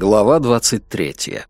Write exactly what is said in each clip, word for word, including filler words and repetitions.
Глава двадцать третья.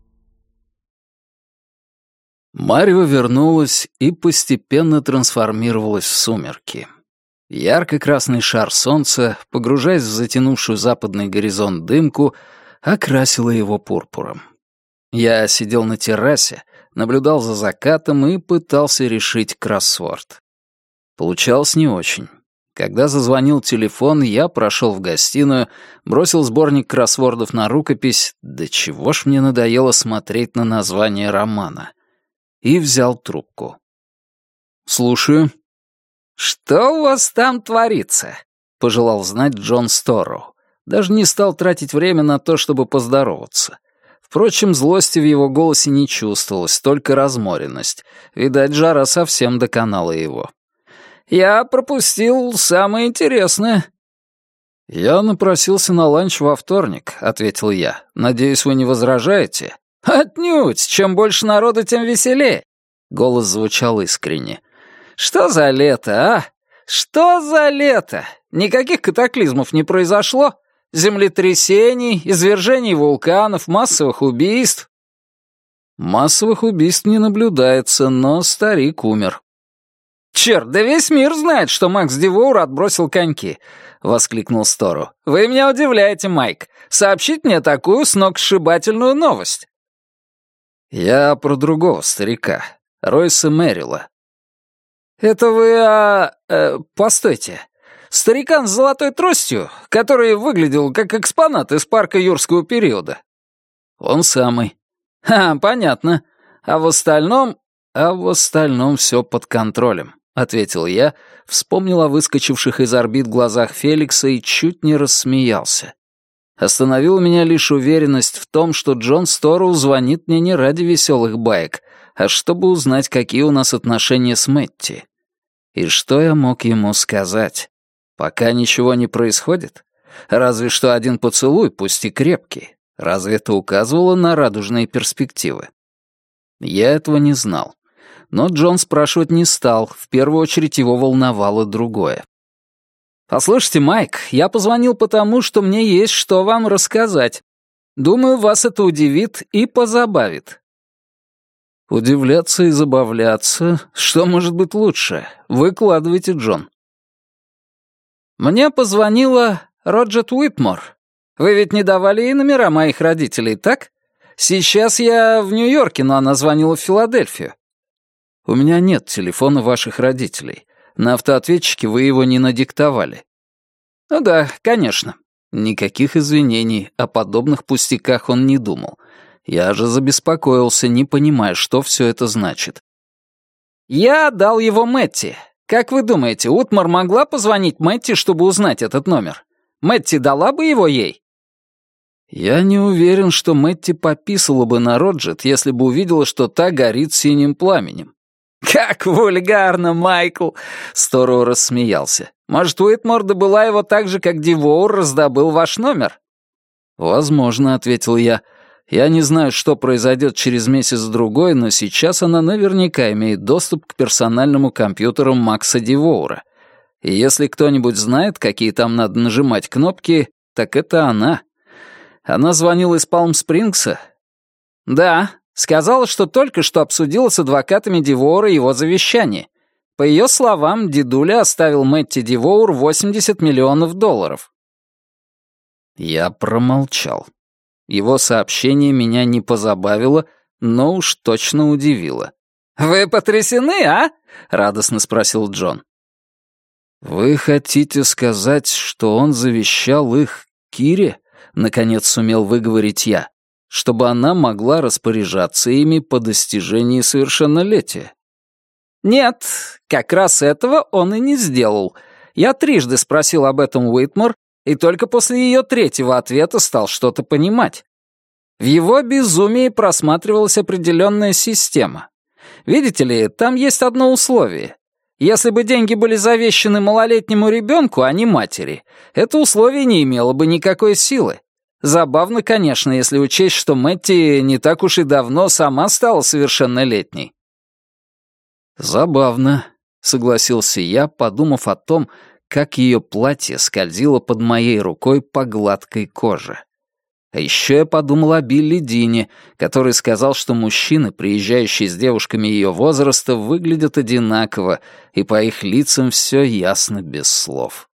Марево вернулась и постепенно трансформировалась в сумерки. Ярко-красный шар солнца, погружаясь в затянувшую западный горизонт дымку, окрасила его пурпуром. Я сидел на террасе, наблюдал за закатом и пытался решить кроссворд. Получалось не очень. Когда зазвонил телефон, я прошел в гостиную, бросил сборник кроссвордов на рукопись, да чего ж мне надоело смотреть на название романа, и взял трубку. «Слушаю». «Что у вас там творится?» — пожелал знать Джон Сторроу. Даже не стал тратить время на то, чтобы поздороваться. Впрочем, злости в его голосе не чувствовалось, только разморенность. Видать, жара совсем доконала его. «Я пропустил самое интересное». «Я напросился на ланч во вторник», — ответил я. «Надеюсь, вы не возражаете?» «Отнюдь! Чем больше народу, тем веселее!» Голос звучал искренне. «Что за лето, а? Что за лето? Никаких катаклизмов не произошло? Землетрясений, извержений вулканов, массовых убийств?» «Массовых убийств не наблюдается, но старик умер». «Черт, да весь мир знает, что Макс Дивоур отбросил коньки!» — воскликнул Стору. «Вы меня удивляете, Майк. Сообщить мне такую сногсшибательную новость!» «Я про другого старика, Ройса Мэрилла». «Это вы, а... Э, постойте. Старикан с золотой тростью, который выглядел как экспонат из парка юрского периода?» «Он самый». «Ха, понятно. А в остальном...» «А в остальном все под контролем», — ответил я, вспомнил о выскочивших из орбит глазах Феликса и чуть не рассмеялся. Остановила меня лишь уверенность в том, что Джон Сторроу звонит мне не ради веселых баек, а чтобы узнать, какие у нас отношения с Мэтти. И что я мог ему сказать? Пока ничего не происходит? Разве что один поцелуй, пусть и крепкий. Разве это указывало на радужные перспективы? Я этого не знал. Но Джон спрашивать не стал, в первую очередь его волновало другое. «Послушайте, Майк, я позвонил потому, что мне есть что вам рассказать. Думаю, вас это удивит и позабавит». «Удивляться и забавляться? Что может быть лучше? Выкладывайте, Джон». «Мне позвонила Роджет Уитмор. Вы ведь не давали ей номера моих родителей, так? Сейчас я в Нью-Йорке, но она звонила в Филадельфию». «У меня нет телефона ваших родителей. На автоответчике вы его не надиктовали». «Ну да, конечно». Никаких извинений, о подобных пустяках он не думал. Я же забеспокоился, не понимая, что все это значит. «Я дал его Мэтти. Как вы думаете, Утмар могла позвонить Мэтти, чтобы узнать этот номер? Мэтти дала бы его ей?» Я не уверен, что Мэтти пописала бы на Роджет, если бы увидела, что та горит синим пламенем. «Как вульгарно, Майкл!» — Сторроу рассмеялся. «Может, Уитмор добыла его так же, как Дивоур раздобыл ваш номер?» «Возможно», — ответил я. «Я не знаю, что произойдет через месяц-другой, но сейчас она наверняка имеет доступ к персональному компьютеру Макса Дивоура. И если кто-нибудь знает, какие там надо нажимать кнопки, так это она. Она звонила из Палм-Спрингса?» «Да. Сказала, что только что обсудила с адвокатами Дивоура его завещание. По ее словам, дедуля оставил Мэтти Дивоур восемьдесят миллионов долларов». Я промолчал. Его сообщение меня не позабавило, но уж точно удивило. «Вы потрясены, а?» — радостно спросил Джон. «Вы хотите сказать, что он завещал их Кире?» — наконец сумел выговорить я. «Чтобы она могла распоряжаться ими по достижении совершеннолетия». «Нет, как раз этого он и не сделал. Я трижды спросил об этом Уитмор, и только после ее третьего ответа стал что-то понимать. В его безумии просматривалась определенная система. Видите ли, там есть одно условие. Если бы деньги были завещаны малолетнему ребенку, а не матери, это условие не имело бы никакой силы. Забавно, конечно, если учесть, что Мэтти не так уж и давно сама стала совершеннолетней». «Забавно», — согласился я, подумав о том, как ее платье скользило под моей рукой по гладкой коже. А еще я подумал о Билли Дине, который сказал, что мужчины, приезжающие с девушками ее возраста, выглядят одинаково, и по их лицам все ясно без слов.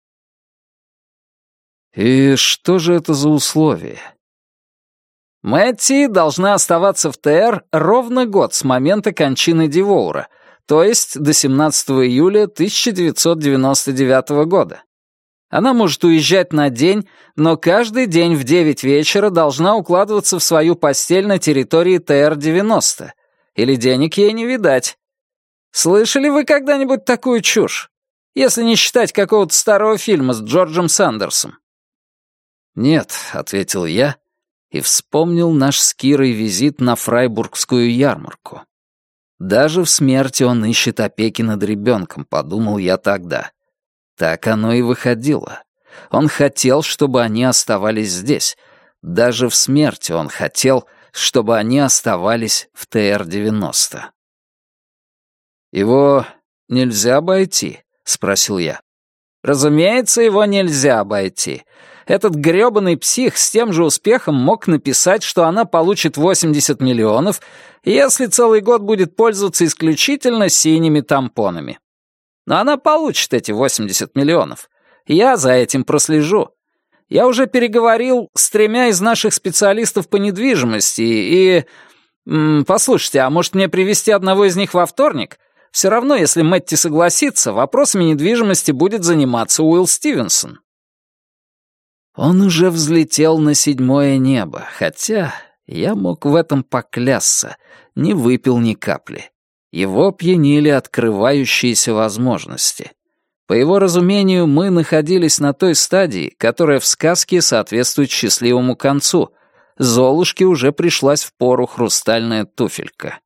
И что же это за условие? Мэтти должна оставаться в ТР ровно год с момента кончины Дивоура, то есть до семнадцатого июля тысяча девятьсот девяносто девятого года. Она может уезжать на день, но каждый день в девять вечера должна укладываться в свою постель на территории Т Р девяносто, или денег ей не видать. Слышали вы когда-нибудь такую чушь? Если не считать какого-то старого фильма с Джорджем Сандерсом. «Нет», — ответил я, и вспомнил наш с Кирой визит на фрайбургскую ярмарку. «Даже в смерти он ищет опеки над ребенком», — подумал я тогда. Так оно и выходило. Он хотел, чтобы они оставались здесь. Даже в смерти он хотел, чтобы они оставались в Т Р девяносто. «Его нельзя обойти?» — спросил я. «Разумеется, его нельзя обойти. Этот грёбаный псих с тем же успехом мог написать, что она получит восемьдесят миллионов, если целый год будет пользоваться исключительно синими тампонами. Но она получит эти восемьдесят миллионов. Я за этим прослежу. Я уже переговорил с тремя из наших специалистов по недвижимости и... М, послушайте, а может мне привезти одного из них во вторник? Все равно, если Мэтти согласится, вопросами недвижимости будет заниматься Уилл Стивенсон». Он уже взлетел на седьмое небо, хотя я мог в этом поклясться, не выпил ни капли. Его пьянили открывающиеся возможности. По его разумению, мы находились на той стадии, которая в сказке соответствует счастливому концу. Золушке уже пришлась впору хрустальная туфелька.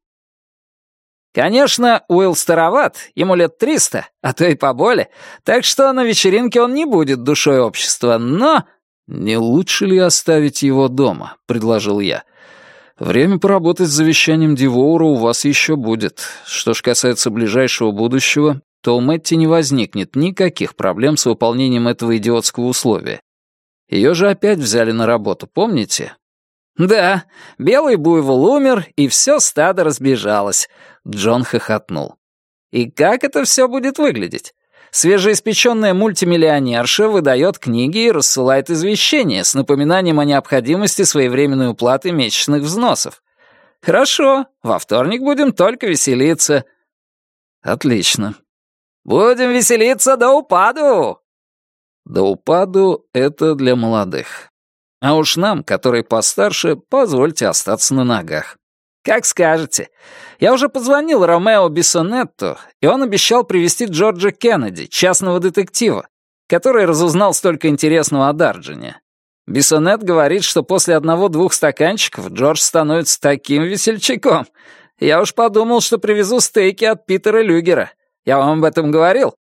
Конечно, Уилл староват, ему лет триста, а то и поболее, так что на вечеринке он не будет душой общества, но... «Не лучше ли оставить его дома?» — предложил я. «Время поработать с завещанием Дивоура у вас еще будет. Что ж касается ближайшего будущего, то у Мэтти не возникнет никаких проблем с выполнением этого идиотского условия. Ее же опять взяли на работу, помните?» «Да, белый буйвол умер, и все стадо разбежалось», — Джон хохотнул. «И как это все будет выглядеть? Свежеиспеченная мультимиллионерша выдает книги и рассылает извещения с напоминанием о необходимости своевременной уплаты месячных взносов. Хорошо, во вторник будем только веселиться». «Отлично». «Будем веселиться до упаду!» «До упаду — это для молодых. А уж нам, которые постарше, позвольте остаться на ногах». «Как скажете. Я уже позвонил Ромео Бессонетту, и он обещал привезти Джорджа Кеннеди, частного детектива, который разузнал столько интересного о Дарджине. Бессонет говорит, что после одного-двух стаканчиков Джордж становится таким весельчаком. Я уж подумал, что привезу стейки от Питера Люгера. Я вам об этом говорил?»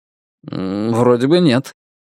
«Вроде бы нет».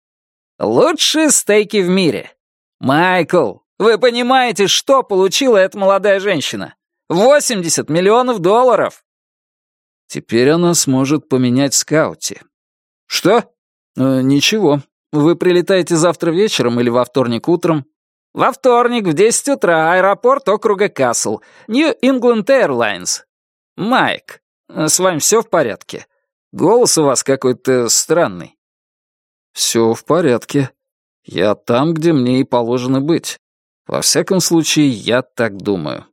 «Лучшие стейки в мире. Майкл, вы понимаете, что получила эта молодая женщина? восемьдесят миллионов долларов!» «Теперь она сможет поменять скаути». «Что?» э, «Ничего. Вы прилетаете завтра вечером или во вторник утром?» «Во вторник в десять утра, аэропорт округа Касл, New England Airlines. Майк, с вами все в порядке? Голос у вас какой-то странный». «Все в порядке. Я там, где мне и положено быть. Во всяком случае, я так думаю».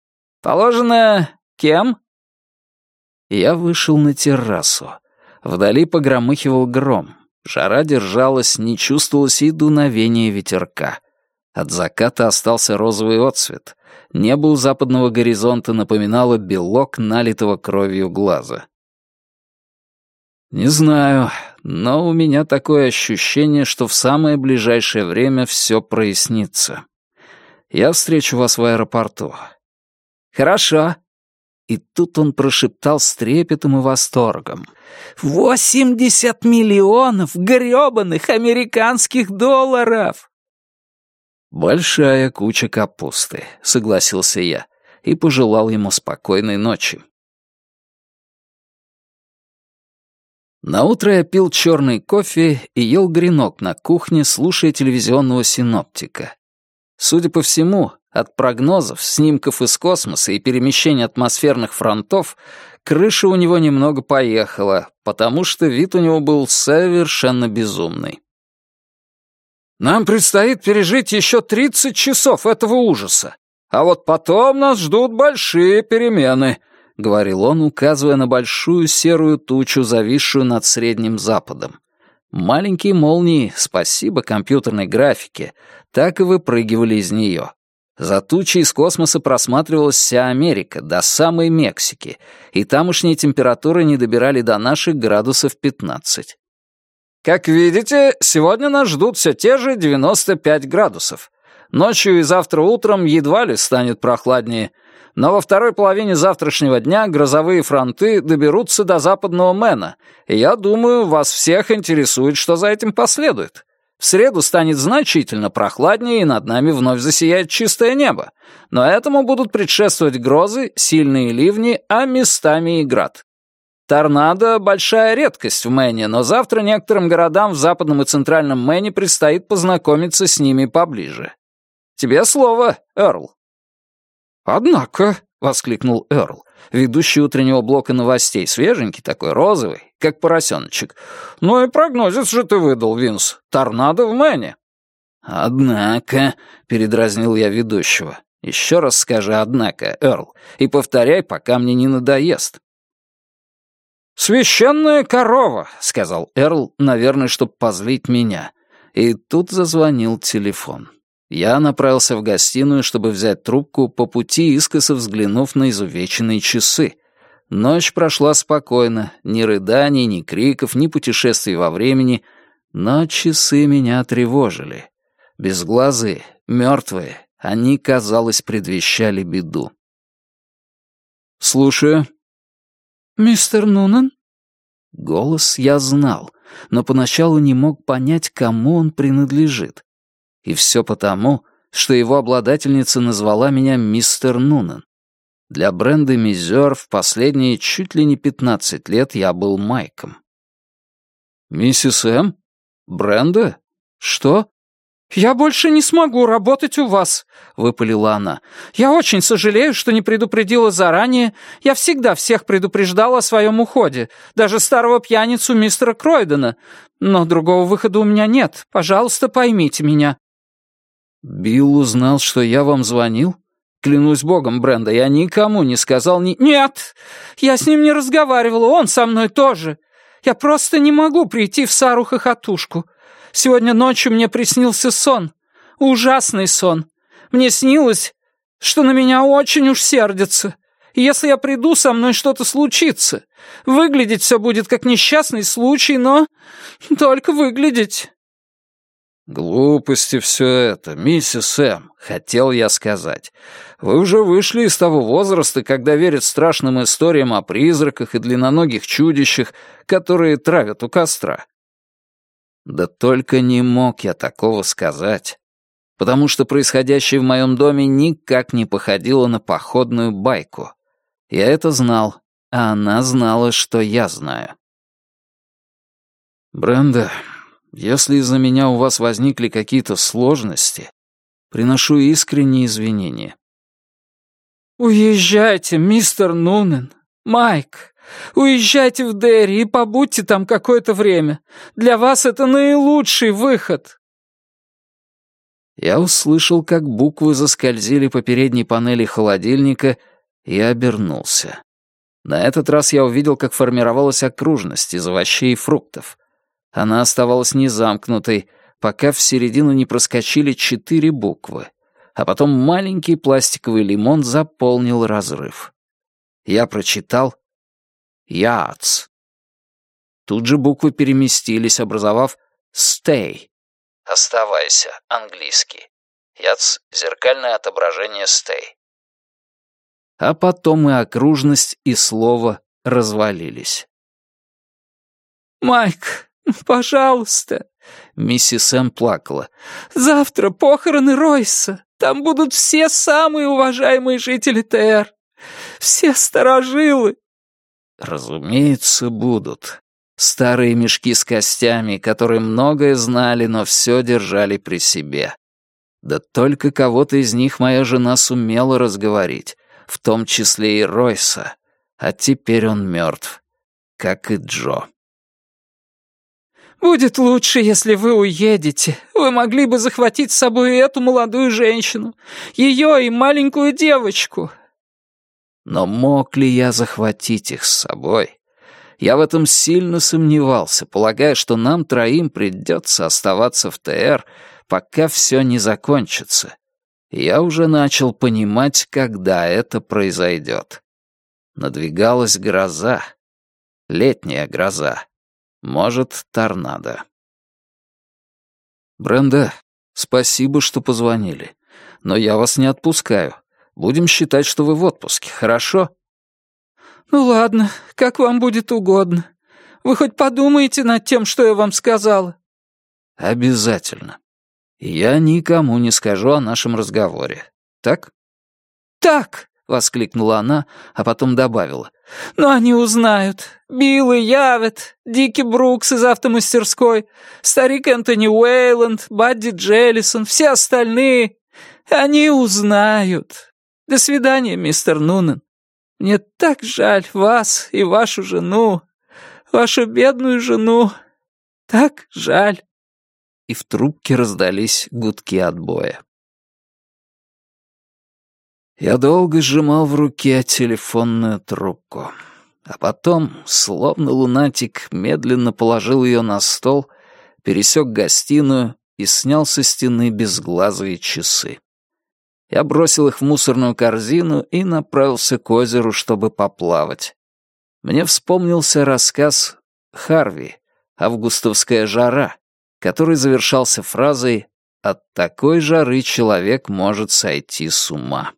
«Положено кем?» Я вышел на террасу. Вдали погромыхивал гром. Жара держалась, не чувствовалось и дуновения ветерка. От заката остался розовый отсвет. Небо у западного горизонта напоминало белок налитого кровью глаза. Не знаю, но у меня такое ощущение, что в самое ближайшее время все прояснится. Я встречу вас в аэропорту. «Хорошо». И тут он прошептал с трепетом и восторгом. «Восемьдесят миллионов грёбаных американских долларов!» «Большая куча капусты», — согласился я и пожелал ему спокойной ночи. Наутро я пил черный кофе и ел гренок на кухне, слушая телевизионного синоптика. Судя по всему, от прогнозов, снимков из космоса и перемещения атмосферных фронтов крыша у него немного поехала, потому что вид у него был совершенно безумный. «Нам предстоит пережить еще тридцать часов этого ужаса, а вот потом нас ждут большие перемены», — говорил он, указывая на большую серую тучу, зависшую над Средним Западом. Маленькие молнии, спасибо компьютерной графике, так и выпрыгивали из нее. За тучей из космоса просматривалась вся Америка, до самой Мексики, и тамошние температуры не добирали до наших градусов пятнадцать. «Как видите, сегодня нас ждут все те же девяносто пять градусов. Ночью и завтра утром едва ли станет прохладнее, но во второй половине завтрашнего дня грозовые фронты доберутся до западного Мэна, и я думаю, вас всех интересует, что за этим последует. В среду станет значительно прохладнее, и над нами вновь засияет чистое небо, но этому будут предшествовать грозы, сильные ливни, а местами и град. Торнадо — большая редкость в Мэне, но завтра некоторым городам в западном и центральном Мэне предстоит познакомиться с ними поближе. Тебе слово, Эрл». «Однако», — воскликнул Эрл, ведущий утреннего блока новостей, свеженький такой, розовый, как поросеночек. «Ну и прогнозец же ты выдал, Винс. Торнадо в Мэне». «Однако», — передразнил я ведущего, — «еще раз скажи «однако», Эрл, и повторяй, пока мне не надоест». «Священная корова», — сказал Эрл, наверное, чтобы позлить меня. И тут зазвонил телефон. Я направился в гостиную, чтобы взять трубку, по пути искоса взглянув на изувеченные часы. Ночь прошла спокойно, ни рыданий, ни криков, ни путешествий во времени, но часы меня тревожили. Безглазые, мертвые, они, казалось, предвещали беду. «Слушаю». «Мистер Нунан?» Голос я знал, но поначалу не мог понять, кому он принадлежит. И все потому, что его обладательница назвала меня мистер Нунан. Для Бренды Мизер в последние чуть ли не пятнадцать лет я был Майком. «Миссис М? Бренда? Что?» «Я больше не смогу работать у вас», — выпалила она. «Я очень сожалею, что не предупредила заранее. Я всегда всех предупреждала о своем уходе, даже старого пьяницу мистера Кройдена. Но другого выхода у меня нет. Пожалуйста, поймите меня». «Билл узнал, что я вам звонил? Клянусь богом, Бренда, я никому не сказал ни...» «Нет, я с ним не разговаривала, он со мной тоже. Я просто не могу прийти в Сару-хохотушку. Сегодня ночью мне приснился сон. Ужасный сон. Мне снилось, что на меня очень уж сердятся. И если я приду, со мной что-то случится. Выглядеть все будет как несчастный случай, но только выглядеть». «Глупости все это, миссис М», — хотел я сказать. «Вы уже вышли из того возраста, когда верят страшным историям о призраках и длинноногих чудищах, которые травят у костра». Да только не мог я такого сказать, потому что происходящее в моем доме никак не походило на походную байку. Я это знал, а она знала, что я знаю. «Бренда, если из-за меня у вас возникли какие-то сложности, приношу искренние извинения». «Уезжайте, мистер Нунан. Майк, уезжайте в Дерри и побудьте там какое-то время. Для вас это наилучший выход». Я услышал, как буквы заскользили по передней панели холодильника, и обернулся. На этот раз я увидел, как формировалась окружность из овощей и фруктов. Она оставалась незамкнутой, пока в середину не проскочили четыре буквы, а потом маленький пластиковый лимон заполнил разрыв. Я прочитал «Yards». Тут же буквы переместились, образовав «Stay». «Оставайся», английский. «Yards» — зеркальное отображение «Stay». А потом и окружность, и слово развалились. «Майк, пожалуйста», — миссис М плакала. «Завтра похороны Ройса. Там будут все самые уважаемые жители ТР. Все старожилы». Разумеется, будут. Старые мешки с костями, которые многое знали, но все держали при себе. Да только кого-то из них моя жена сумела разговорить, в том числе и Ройса, а теперь он мертв, как и Джо. «Будет лучше, если вы уедете. Вы могли бы захватить с собой и эту молодую женщину, ее и маленькую девочку». Но мог ли я захватить их с собой? Я в этом сильно сомневался, полагая, что нам троим придется оставаться в ТР, пока все не закончится. Я уже начал понимать, когда это произойдет. Надвигалась гроза. Летняя гроза. Может, торнадо. Бренда, спасибо, что позвонили. Но я вас не отпускаю. Будем считать, что вы в отпуске, хорошо? Ну ладно, как вам будет угодно. Вы хоть подумаете над тем, что я вам сказала? Обязательно. Я никому не скажу о нашем разговоре. Так? Так, воскликнула она, а потом добавила. Но они узнают. Билл и Явет, Дики Брукс из автомастерской, старик Энтони Уэйланд, Бадди Джеллисон, все остальные. Они узнают. До свидания, мистер Нунен. Мне так жаль вас и вашу жену, вашу бедную жену. Так жаль. И в трубке раздались гудки отбоя. Я долго сжимал в руке телефонную трубку, а потом, словно лунатик, медленно положил ее на стол, пересек гостиную и снял со стены безглазые часы. Я бросил их в мусорную корзину и направился к озеру, чтобы поплавать. Мне вспомнился рассказ Харви «Августовская жара», который завершался фразой «От такой жары человек может сойти с ума».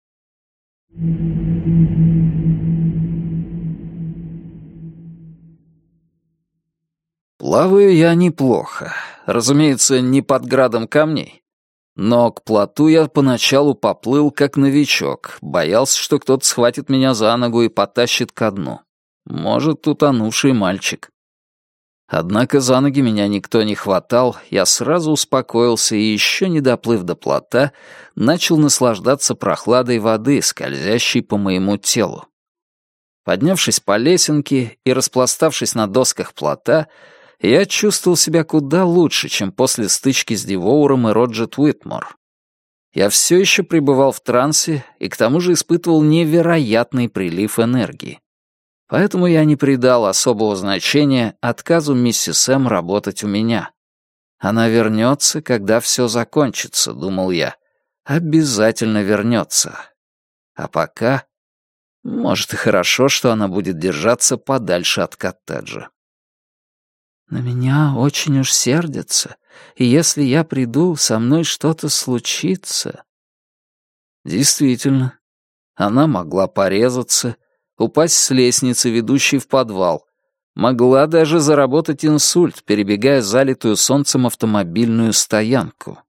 Плаваю я неплохо, разумеется, не под градом камней. Но к плоту я поначалу поплыл как новичок, боялся, что кто-то схватит меня за ногу и потащит ко дну. Может, утонувший мальчик. Однако за ноги меня никто не хватал, я сразу успокоился и, еще не доплыв до плота, начал наслаждаться прохладой воды, скользящей по моему телу. Поднявшись по лесенке и распластавшись на досках плота, я чувствовал себя куда лучше, чем после стычки с Дивоуром и Роджет Уитмор. Я все еще пребывал в трансе и к тому же испытывал невероятный прилив энергии. Поэтому я не придал особого значения отказу миссис М работать у меня. Она вернется, когда все закончится, думал я. Обязательно вернется. А пока, может, и хорошо, что она будет держаться подальше от коттеджа. На меня очень уж сердятся, и если я приду, со мной что-то случится. Действительно, она могла порезаться, упасть с лестницы, ведущей в подвал. Могла даже заработать инсульт, перебегая залитую солнцем автомобильную стоянку.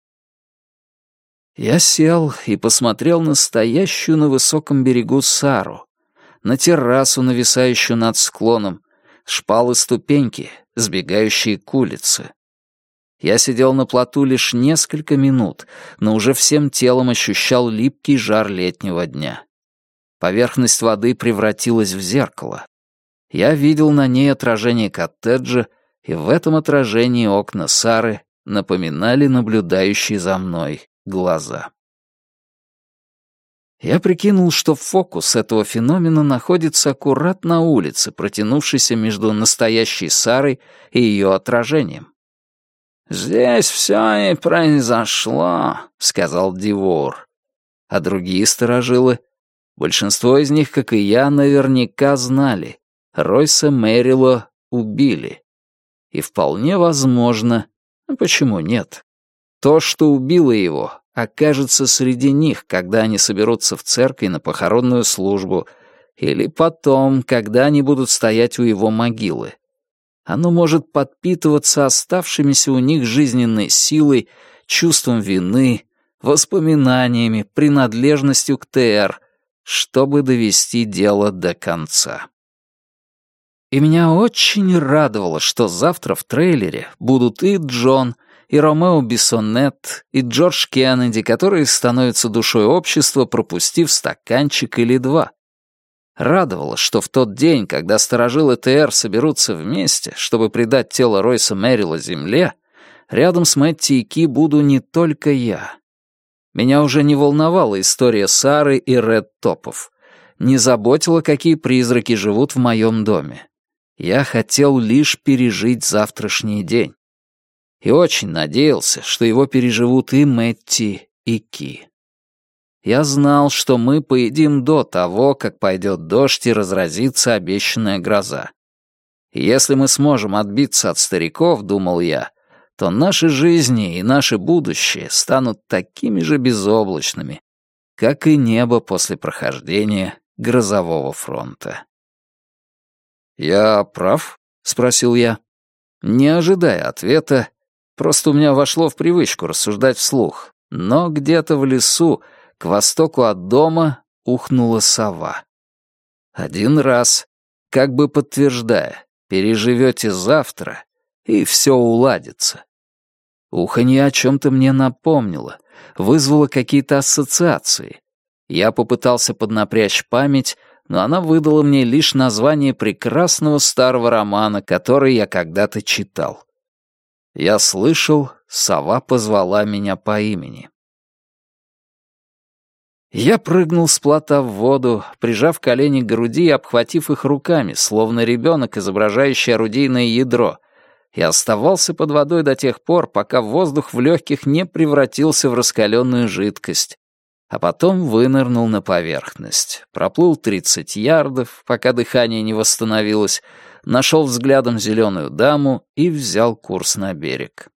Я сел и посмотрел на стоящую на высоком берегу Сару, на террасу, нависающую над склоном, шпалы ступеньки, сбегающие к улице. Я сидел на плоту лишь несколько минут, но уже всем телом ощущал липкий жар летнего дня. Поверхность воды превратилась в зеркало. Я видел на ней отражение коттеджа, и в этом отражении окна Сары напоминали наблюдающие за мной глаза. Я прикинул, что фокус этого феномена находится аккурат на улице, протянувшейся между настоящей Сарой и ее отражением. «Здесь все и произошло», — сказал Дивоур. А другие старожилы, большинство из них, как и я, наверняка знали, Ройса Мэрило убили. И вполне возможно, почему нет, то, что убило его, окажется среди них, когда они соберутся в церкви на похоронную службу, или потом, когда они будут стоять у его могилы. Оно может подпитываться оставшимися у них жизненной силой, чувством вины, воспоминаниями, принадлежностью к ТР, чтобы довести дело до конца. И меня очень радовало, что завтра в трейлере будут и Джон, и Ромео Бессонет, и Джордж Кеннеди, которые становятся душой общества, пропустив стаканчик или два. Радовало, что в тот день, когда старожилы ТР соберутся вместе, чтобы предать тело Ройса Меррилла земле, рядом с Мэтти и Ки буду не только я. Меня уже не волновала история Сары и Ред Топов. Не заботило, какие призраки живут в моем доме. Я хотел лишь пережить завтрашний день. И очень надеялся, что его переживут и Мэтти, и Ки. Я знал, что мы поедим до того, как пойдет дождь и разразится обещанная гроза. И если мы сможем отбиться от стариков, думал я, то наши жизни и наше будущее станут такими же безоблачными, как и небо после прохождения грозового фронта. «Я прав?» — спросил я. Не ожидая ответа, просто у меня вошло в привычку рассуждать вслух, но где-то в лесу, к востоку от дома, ухнула сова. Один раз, как бы подтверждая, переживете завтра, и все уладится. Уханье о чем-то мне напомнило, вызвало какие-то ассоциации. Я попытался поднапрячь память, но она выдала мне лишь название прекрасного старого романа, который я когда-то читал. Я слышал, сова позвала меня по имени. Я прыгнул с плота в воду, прижав колени к груди и обхватив их руками, словно ребенок, изображающий орудийное ядро, и оставался под водой до тех пор, пока воздух в легких не превратился в раскаленную жидкость, а потом вынырнул на поверхность, проплыл тридцать ярдов, пока дыхание не восстановилось, нашел взглядом зеленую даму и взял курс на берег.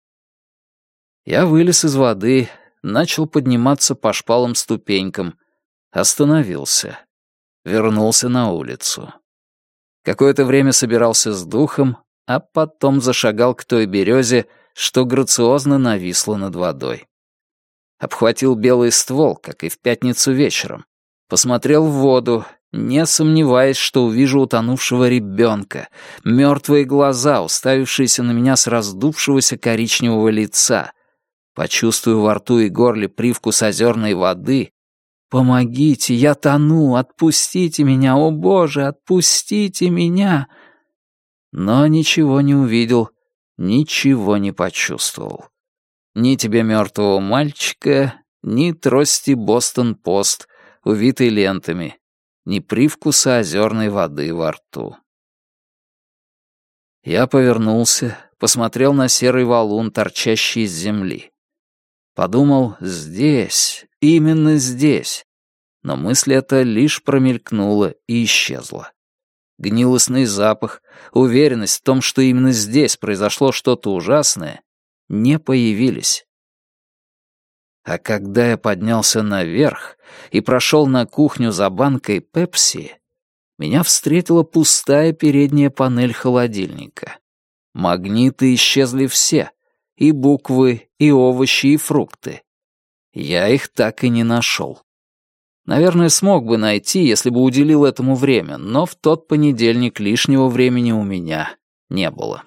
Я вылез из воды, начал подниматься по шпалам ступенькам, остановился, вернулся на улицу. Какое-то время собирался с духом, а потом зашагал к той березе, что грациозно нависла над водой. Обхватил белый ствол, как и в пятницу вечером. Посмотрел в воду, не сомневаясь, что увижу утонувшего ребенка, мертвые глаза, уставившиеся на меня с раздувшегося коричневого лица. Почувствую во рту и горле привкус озерной воды. «Помогите, я тону, отпустите меня, о Боже, отпустите меня!» Но ничего не увидел, ничего не почувствовал. Ни тебе мертвого мальчика, ни трости Бостон-Пост, увитой лентами, ни привкуса озерной воды во рту. Я повернулся, посмотрел на серый валун, торчащий из земли. Подумал, здесь, именно здесь. Но мысль эта лишь промелькнула и исчезла. Гнилостный запах, уверенность в том, что именно здесь произошло что-то ужасное, не появились. А когда я поднялся наверх и прошел на кухню за банкой пепси, меня встретила пустая передняя панель холодильника. Магниты исчезли все, и буквы, и овощи, и фрукты. Я их так и не нашел. Наверное, смог бы найти, если бы уделил этому время, но в тот понедельник лишнего времени у меня не было.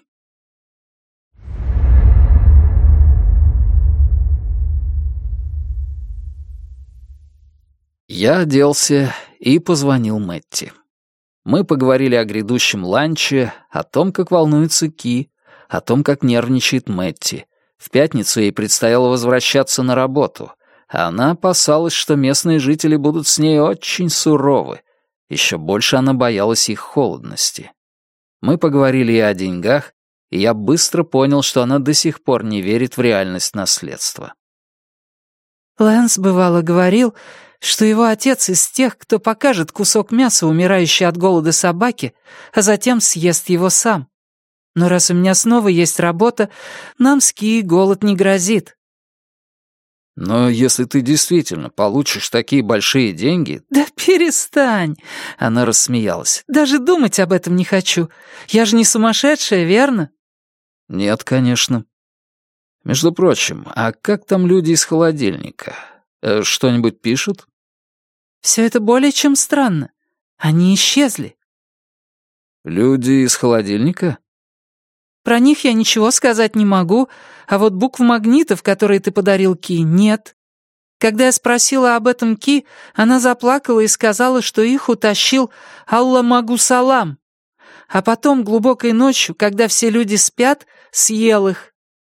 Я оделся и позвонил Мэтти. Мы поговорили о грядущем ланче, о том, как волнуется Ки, о том, как нервничает Мэтти. В пятницу ей предстояло возвращаться на работу, а она опасалась, что местные жители будут с ней очень суровы. Еще больше она боялась их холодности. Мы поговорили и о деньгах, и я быстро понял, что она до сих пор не верит в реальность наследства. Лэнс бывало говорил, что его отец из тех, кто покажет кусок мяса умирающей от голода собаке, а затем съест его сам. Но раз у меня снова есть работа, нам с Ки голод не грозит. Но если ты действительно получишь такие большие деньги... Да перестань! Она рассмеялась. Даже думать об этом не хочу. Я же не сумасшедшая, верно? Нет, конечно. Между прочим, а как там люди из холодильника? Э, что-нибудь пишут? Все это более чем странно. Они исчезли. Люди из холодильника? Про них я ничего сказать не могу, а вот букв магнитов, которые ты подарил Ки, нет. Когда я спросила об этом Ки, она заплакала и сказала, что их утащил Алла Магусалам. А потом, глубокой ночью, когда все люди спят, съел их.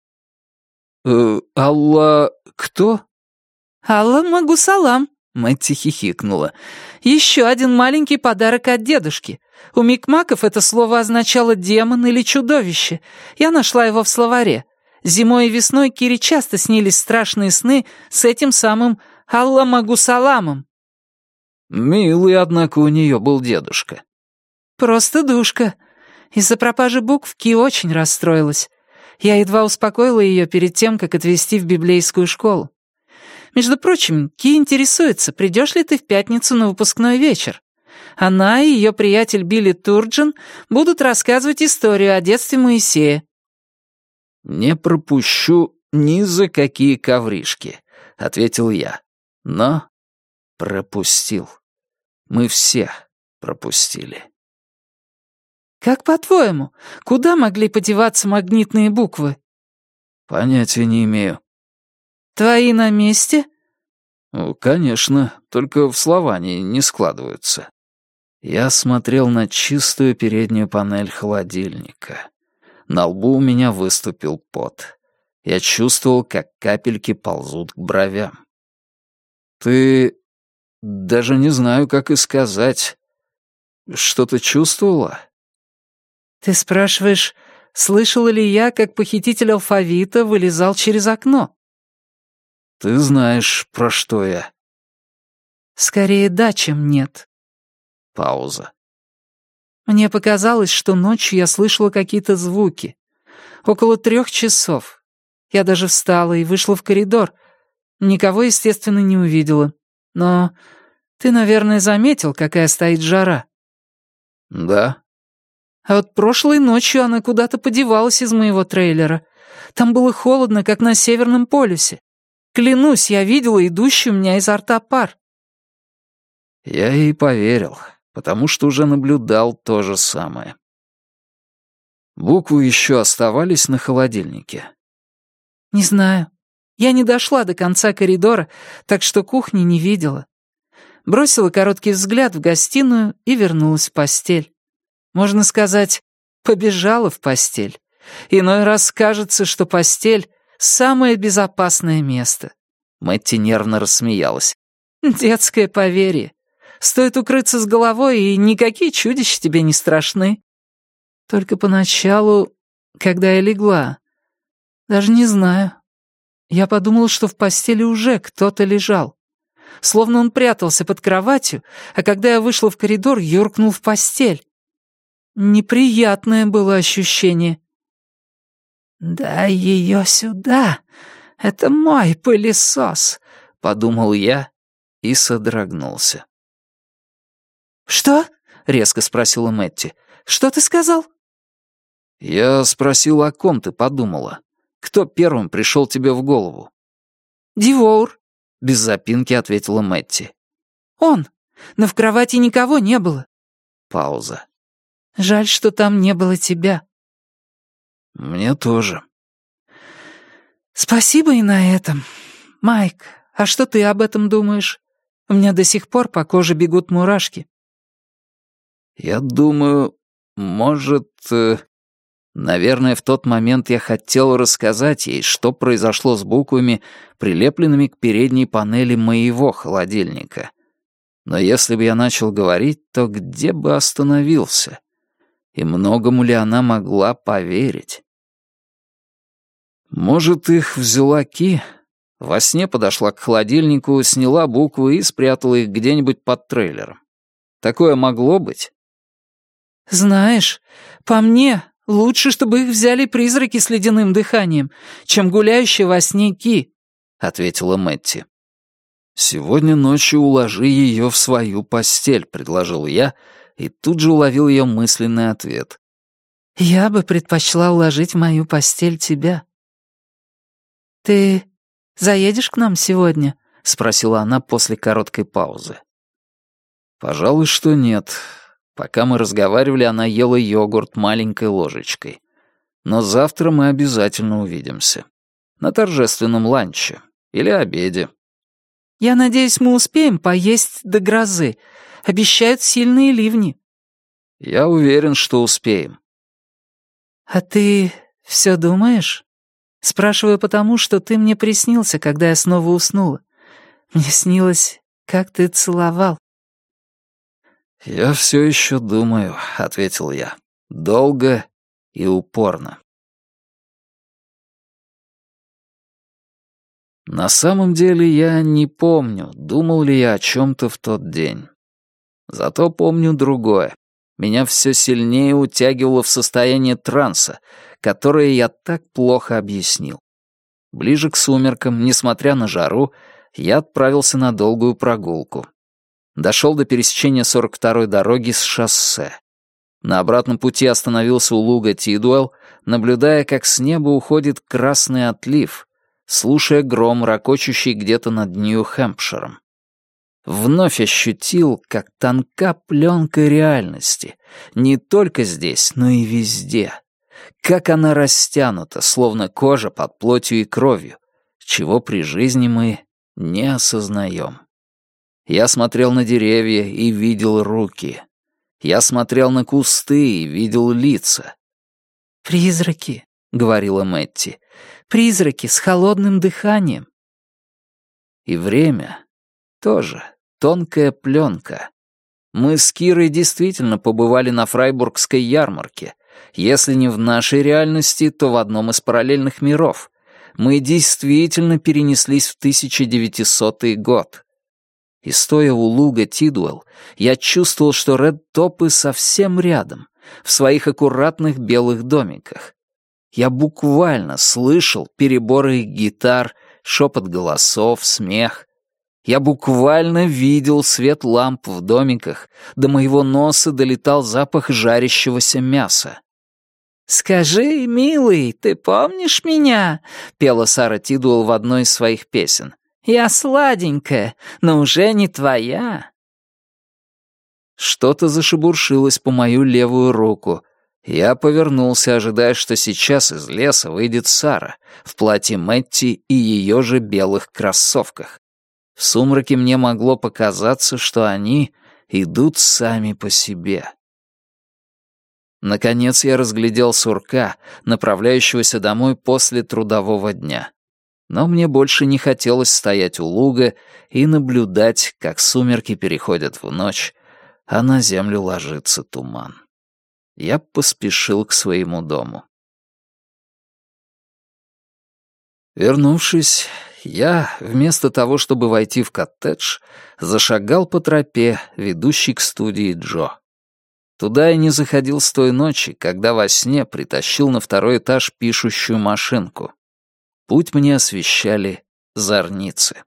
«Э, Алла... кто?» «Алла Магусалам», — Мэтти хихикнула. «Еще один маленький подарок от дедушки. У микмаков это слово означало «демон» или «чудовище». Я нашла его в словаре. Зимой и весной Кире часто снились страшные сны с этим самым Алла Магусаламом». Милый, однако, у нее был дедушка. «Просто душка. Из-за пропажи букв Ки очень расстроилась. Я едва успокоила ее перед тем, как отвезти в библейскую школу. Между прочим, Ки интересуется, придешь ли ты в пятницу на выпускной вечер. Она и ее приятель Билли Турджин будут рассказывать историю о детстве Моисея». «Не пропущу ни за какие ковришки», — ответил я. Но пропустил. Мы все пропустили. «Как по-твоему, куда могли подеваться магнитные буквы?» «Понятия не имею». «Твои на месте?» Ну, конечно, только в слова они не складываются. Я смотрел на чистую переднюю панель холодильника. На лбу у меня выступил пот. Я чувствовал, как капельки ползут к бровям. «Ты... даже не знаю, как и сказать. Что-то чувствовала?» «Ты спрашиваешь, слышала ли я, как похититель алфавита вылезал через окно?» «Ты знаешь, про что я». «Скорее да, чем нет». Пауза. «Мне показалось, что ночью я слышала какие-то звуки. Около трех часов. Я даже встала и вышла в коридор. Никого, естественно, не увидела. Но ты, наверное, заметил, какая стоит жара». «Да». «А вот прошлой ночью она куда-то подевалась из моего трейлера. Там было холодно, как на Северном полюсе. Клянусь, я видела идущий у меня изо рта пар». Я ей поверил, потому что уже наблюдал то же самое. Буквы еще оставались на холодильнике. «Не знаю. Я не дошла до конца коридора, так что кухни не видела. Бросила короткий взгляд в гостиную и вернулась в постель. Можно сказать, побежала в постель. Иной раз кажется, что постель — самое безопасное место». Мэтти нервно рассмеялась. «Детское поверье. Стоит укрыться с головой, и никакие чудища тебе не страшны. Только поначалу, когда я легла, даже не знаю. Я подумала, что в постели уже кто-то лежал. Словно он прятался под кроватью, а когда я вышла в коридор, юркнул в постель. Неприятное было ощущение». «Дай ее сюда. Это мой пылесос», — подумал я и содрогнулся. «Что?» — резко спросила Мэтти. «Что ты сказал?» «Я спросил, о ком ты подумала. Кто первым пришел тебе в голову?» «Дивоур», — без запинки ответила Мэтти. «Он. Но в кровати никого не было». Пауза. «Жаль, что там не было тебя». «Мне тоже». «Спасибо и на этом. Майк, а что ты об этом думаешь? У меня до сих пор по коже бегут мурашки». «Я думаю, может... Э, наверное, в тот момент я хотел рассказать ей, что произошло с буквами, прилепленными к передней панели моего холодильника. Но если бы я начал говорить, то где бы остановился? И многому ли она могла поверить? Может, их взяла Ки? Во сне подошла к холодильнику, сняла буквы и спрятала их где-нибудь под трейлером. Такое могло быть?» «Знаешь, по мне, лучше, чтобы их взяли призраки с ледяным дыханием, чем гуляющие во сне Ки», — ответила Мэтти. «Сегодня ночью уложи ее в свою постель», — предложил я, и тут же уловил ее мысленный ответ. «Я бы предпочла уложить в мою постель тебя». «Ты заедешь к нам сегодня?» — спросила она после короткой паузы. «Пожалуй, что нет». Пока мы разговаривали, она ела йогурт маленькой ложечкой. Но завтра мы обязательно увидимся. На торжественном ланче или обеде. Я надеюсь, мы успеем поесть до грозы. Обещают сильные ливни. Я уверен, что успеем. А ты все думаешь? Спрашиваю потому, что ты мне приснился, когда я снова уснула. Мне снилось, как ты целовал. «Я все еще думаю», — ответил я. «Долго и упорно». На самом деле я не помню, думал ли я о чем-то в тот день. Зато помню другое. Меня все сильнее утягивало в состояние транса, которое я так плохо объяснил. Ближе к сумеркам, несмотря на жару, я отправился на долгую прогулку. Дошел до пересечения сорок второй дороги с шоссе. На обратном пути остановился у луга Тидуэлл, наблюдая, как с неба уходит красный отлив, слушая гром, ракочущий где-то над Нью-Хэмпширом. Вновь ощутил, как тонка пленка реальности, не только здесь, но и везде. Как она растянута, словно кожа под плотью и кровью, чего при жизни мы не осознаем. Я смотрел на деревья и видел руки. Я смотрел на кусты и видел лица. «Призраки», — говорила Мэтти, — «призраки с холодным дыханием». И время тоже тонкая пленка. Мы с Кирой действительно побывали на Фрайбургской ярмарке. Если не в нашей реальности, то в одном из параллельных миров. Мы действительно перенеслись в тысяча девятисотый год. И стоя у луга Тидуэлл, я чувствовал, что ред-топы совсем рядом, в своих аккуратных белых домиках. Я буквально слышал переборы их гитар, шепот голосов, смех. Я буквально видел свет ламп в домиках, до моего носа долетал запах жарящегося мяса. «Скажи, милый, ты помнишь меня?» — пела Сара Тидуэлл в одной из своих песен. «Я сладенькая, но уже не твоя». Что-то зашебуршилось по мою левую руку. Я повернулся, ожидая, что сейчас из леса выйдет Сара в платье Мэтти и ее же белых кроссовках. В сумраке мне могло показаться, что они идут сами по себе. Наконец я разглядел сурка, направляющегося домой после трудового дня. Но мне больше не хотелось стоять у луга и наблюдать, как сумерки переходят в ночь, а на землю ложится туман. Я поспешил к своему дому. Вернувшись, я, вместо того, чтобы войти в коттедж, зашагал по тропе, ведущей к студии Джо. Туда я не заходил с той ночи, когда во сне притащил на второй этаж пишущую машинку. Путь мне освещали зорницы.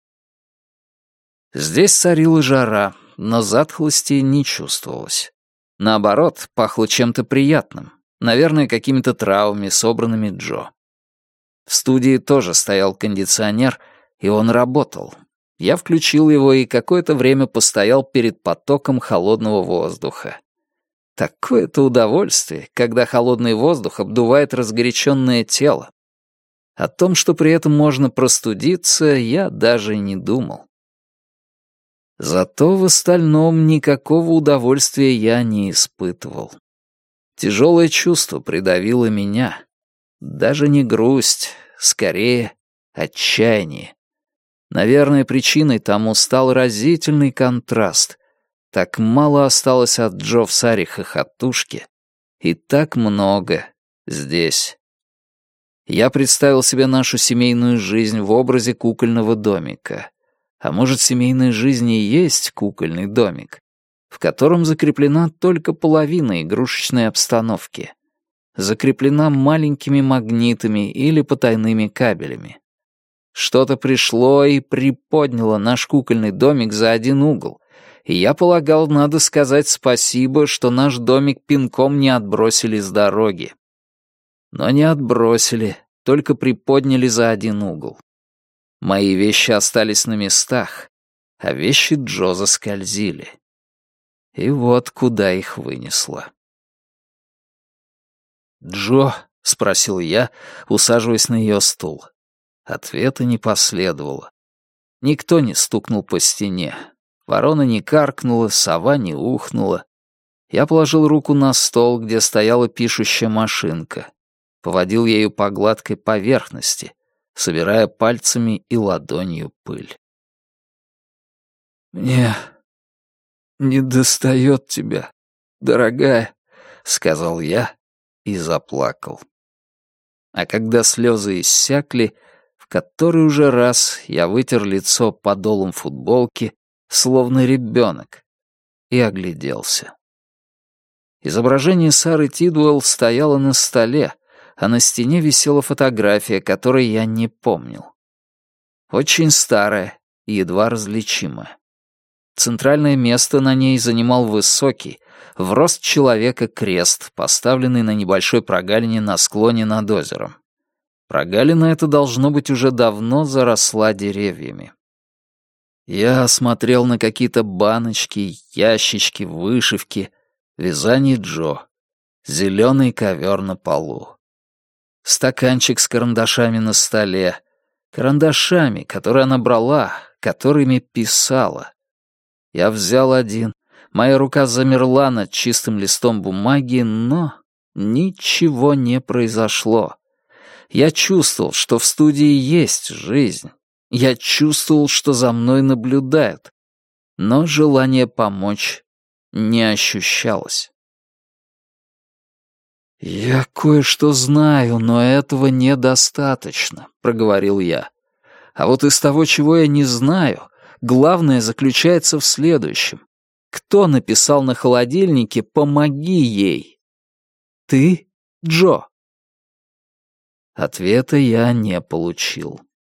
Здесь царила жара, но затхлости не чувствовалось. Наоборот, пахло чем-то приятным, наверное, какими-то травами, собранными Джо. В студии тоже стоял кондиционер, и он работал. Я включил его и какое-то время постоял перед потоком холодного воздуха. Такое-то удовольствие, когда холодный воздух обдувает разгоряченное тело. О том, что при этом можно простудиться, я даже не думал. Зато в остальном никакого удовольствия я не испытывал. Тяжелое чувство придавило меня. Даже не грусть, скорее отчаяние. Наверное, причиной тому стал разительный контраст. Так мало осталось от Джо в Саре хохотушке, и так много здесь. Я представил себе нашу семейную жизнь в образе кукольного домика. А может, семейная жизнь и есть кукольный домик, в котором закреплена только половина игрушечной обстановки. Закреплена маленькими магнитами или потайными кабелями. Что-то пришло и приподняло наш кукольный домик за один угол, и я полагал, надо сказать спасибо, что наш домик пинком не отбросили с дороги. Но не отбросили, только приподняли за один угол. Мои вещи остались на местах, а вещи Джо заскользили. И вот куда их вынесло. «Джо», — спросил я, усаживаясь на ее стул. Ответа не последовало. Никто не стукнул по стене. Ворона не каркнула, сова не ухнула. Я положил руку на стол, где стояла пишущая машинка. Поводил ею по гладкой поверхности, собирая пальцами и ладонью пыль. «Мне недостает тебя, дорогая», — сказал я и заплакал. А когда слезы иссякли, в который уже раз я вытер лицо подолом футболки, словно ребенок, и огляделся. Изображение Сары Тидуэлл стояло на столе, а на стене висела фотография, которой я не помнил. Очень старая и едва различимая. Центральное место на ней занимал высокий, в рост человека крест, поставленный на небольшой прогалине на склоне над озером. Прогалина эта, должно быть, уже давно заросла деревьями. Я смотрел на какие-то баночки, ящички, вышивки, вязание Джо, зеленый ковер на полу. Стаканчик с карандашами на столе, карандашами, которые она брала, которыми писала. Я взял один, моя рука замерла над чистым листом бумаги, но ничего не произошло. Я чувствовал, что в студии есть жизнь. Я чувствовал, что за мной наблюдают. Но желание помочь не ощущалось. «Я кое-что знаю, но этого недостаточно», — проговорил я. «А вот из того, чего я не знаю, главное заключается в следующем. Кто написал на холодильнике «Помоги ей»? Ты, Джо?» Ответа я не получил.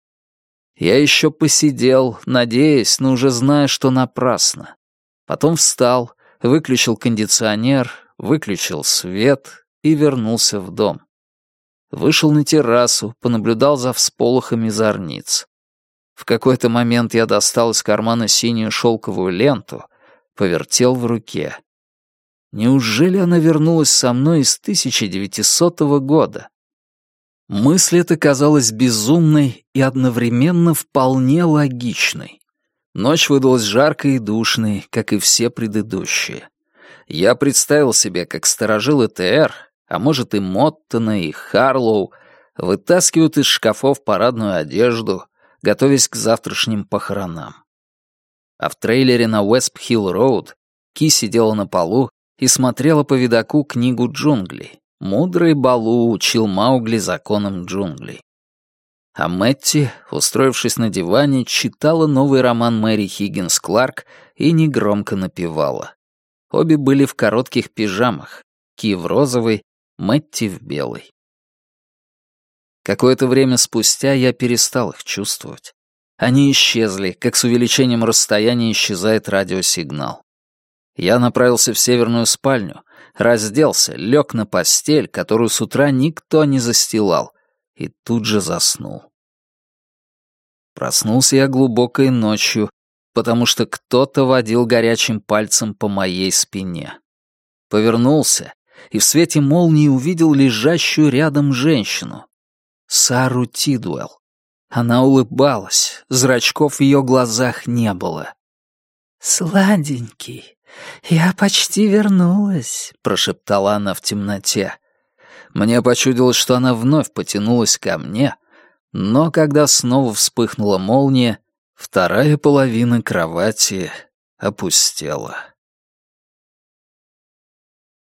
Я еще посидел, надеясь, но уже зная, что напрасно. Потом встал, выключил кондиционер, выключил свет и вернулся в дом. Вышел на террасу, понаблюдал за всполохами зорниц. В какой-то момент я достал из кармана синюю шелковую ленту, повертел в руке. Неужели она вернулась со мной из тысяча девятисотого года? Мысль эта казалась безумной и одновременно вполне логичной. Ночь выдалась жаркой и душной, как и все предыдущие. Я представил себе, как старожилы ТР, а может и Моттона, и Харлоу, вытаскивают из шкафов парадную одежду, готовясь к завтрашним похоронам. А в трейлере на Уэст-Хилл-Роуд Ки сидела на полу и смотрела по видоку книгу джунглей. Мудрый Балу учил Маугли законам джунглей. А Мэтти, устроившись на диване, читала новый роман Мэри Хиггинс Кларк и негромко напевала. Обе были в коротких пижамах, Ки в розовой, Мэтти в белой. Какое-то время спустя я перестал их чувствовать. Они исчезли, как с увеличением расстояния исчезает радиосигнал. Я направился в северную спальню, разделся, лег на постель, которую с утра никто не застилал, и тут же заснул. Проснулся я глубокой ночью, потому что кто-то водил горячим пальцем по моей спине. Повернулся и в свете молнии увидел лежащую рядом женщину. Сару Тидуэлл. Она улыбалась, зрачков в ее глазах не было. «Сладенький, я почти вернулась», — прошептала она в темноте. Мне почудилось, что она вновь потянулась ко мне, но когда снова вспыхнула молния, вторая половина кровати опустела.